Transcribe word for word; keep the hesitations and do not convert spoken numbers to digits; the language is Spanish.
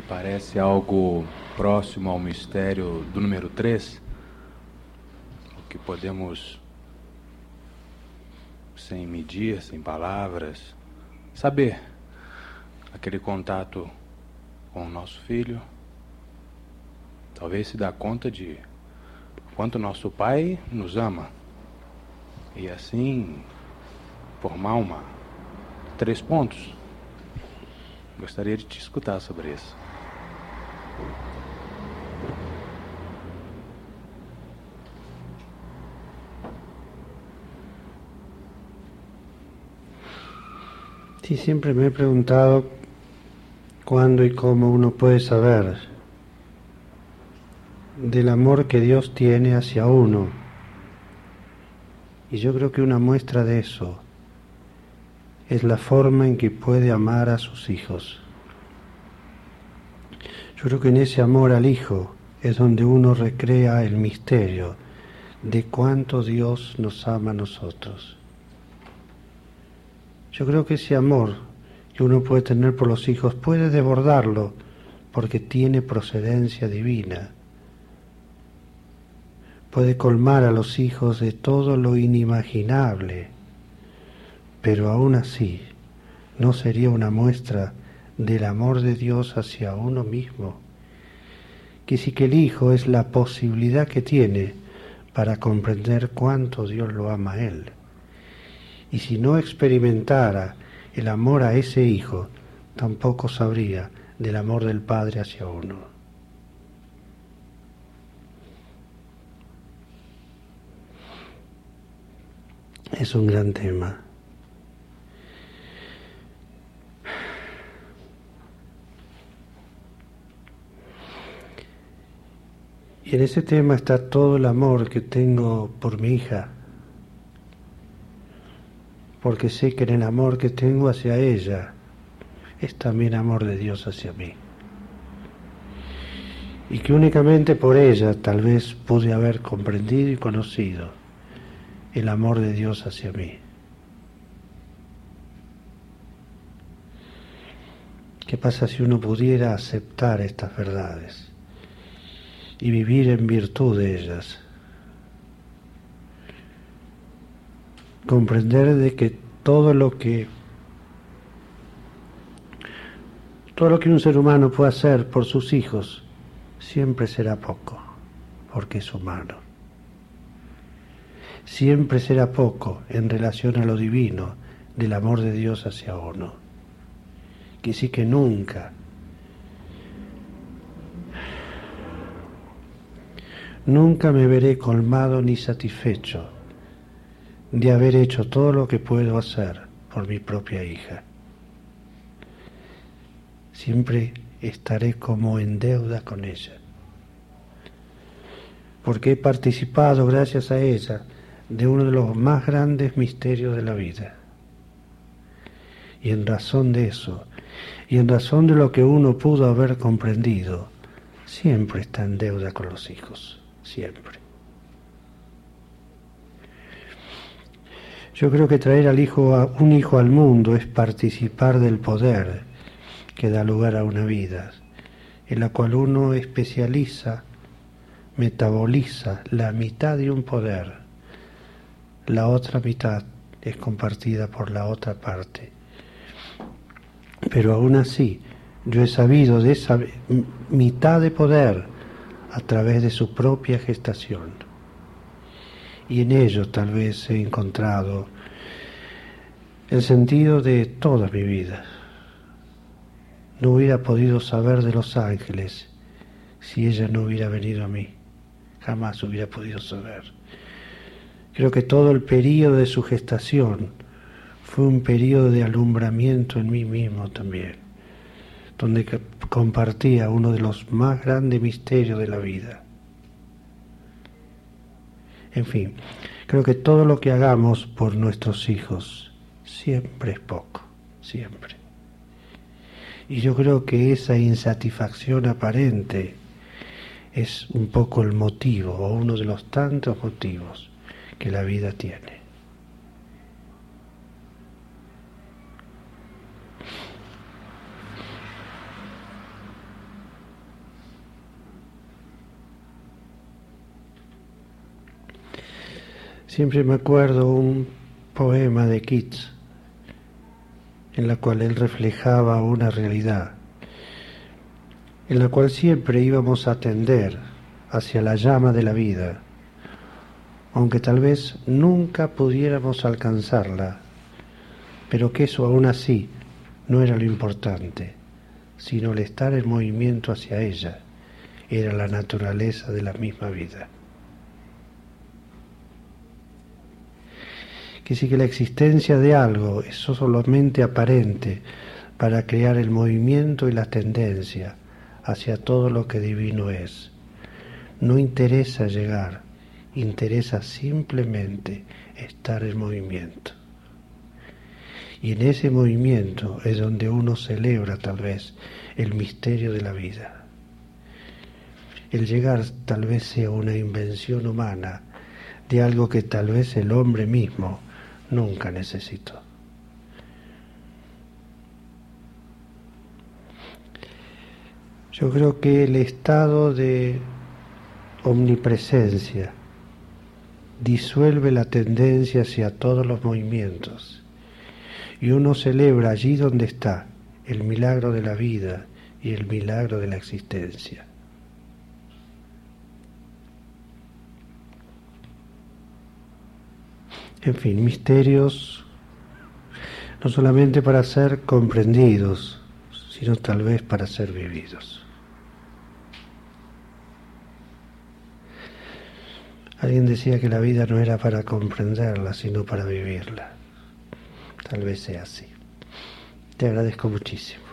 parece algo próximo ao mistério do número três, o que podemos, sem medir, sem palavras, saber aquele contato com o nosso filho, talvez se dá conta de quanto nosso Pai nos ama e assim formar uma três pontos. Gostaria de te escutar sobre isso. Sí, siempre me he preguntado cuándo y cómo uno puede saber del amor que Dios tiene hacia uno. Y yo creo que una muestra de eso es la forma en que puede amar a sus hijos. Yo creo que en ese amor al Hijo es donde uno recrea el misterio de cuánto Dios nos ama a nosotros. Yo creo que ese amor que uno puede tener por los hijos puede desbordarlo porque tiene procedencia divina. Puede colmar a los hijos de todo lo inimaginable, pero aún así no sería una muestra del amor de Dios hacia uno mismo, que sí que el Hijo es la posibilidad que tiene para comprender cuánto Dios lo ama a Él. Y si no experimentara el amor a ese Hijo, tampoco sabría del amor del Padre hacia uno. Es un gran tema. Y en ese tema está todo el amor que tengo por mi hija, porque sé que en el amor que tengo hacia ella es también amor de Dios hacia mí. Y que únicamente por ella tal vez pude haber comprendido y conocido el amor de Dios hacia mí. ¿Qué pasa si uno pudiera aceptar estas verdades y vivir en virtud de ellas? Comprender de que todo lo que todo lo que un ser humano puede hacer por sus hijos siempre será poco, porque es humano. Siempre será poco en relación a lo divino del amor de Dios hacia uno. Que sí que nunca, nunca me veré colmado ni satisfecho de haber hecho todo lo que puedo hacer por mi propia hija. Siempre estaré como en deuda con ella, porque he participado gracias a ella de uno de los más grandes misterios de la vida. Y en razón de eso, y en razón de lo que uno pudo haber comprendido, siempre está en deuda con los hijos, siempre. Yo creo que traer al hijo a, un hijo al mundo es participar del poder que da lugar a una vida, en la cual uno especializa, metaboliza la mitad de un poder, la otra mitad es compartida por la otra parte. Pero aún así, yo he sabido de esa mitad de poder a través de su propia gestación. Y en ello tal vez he encontrado el sentido de toda mi vida. No hubiera podido saber de los ángeles si ella no hubiera venido a mí. Jamás hubiera podido saber. Creo que todo el período de su gestación fue un período de alumbramiento en mí mismo también, donde compartía uno de los más grandes misterios de la vida. En fin, creo que todo lo que hagamos por nuestros hijos siempre es poco, siempre. Y yo creo que esa insatisfacción aparente es un poco el motivo, o uno de los tantos motivos que la vida tiene. Siempre me acuerdo un poema de Keats, en la cual él reflejaba una realidad, en la cual siempre íbamos a tender hacia la llama de la vida, aunque tal vez nunca pudiéramos alcanzarla, pero que eso aún así no era lo importante, sino el estar en movimiento hacia ella, era la naturaleza de la misma vida. Que sí que la existencia de algo es solamente aparente para crear el movimiento y la tendencia hacia todo lo que divino es. No interesa llegar, interesa simplemente estar en movimiento. Y en ese movimiento es donde uno celebra tal vez el misterio de la vida. El llegar tal vez sea una invención humana de algo que tal vez el hombre mismo nunca necesitó. Yo creo que el estado de omnipresencia disuelve la tendencia hacia todos los movimientos y uno celebra allí donde está el milagro de la vida y el milagro de la existencia. En fin, misterios no solamente para ser comprendidos, sino tal vez para ser vividos. Alguien decía que la vida no era para comprenderla, sino para vivirla. Tal vez sea así. Te agradezco muchísimo.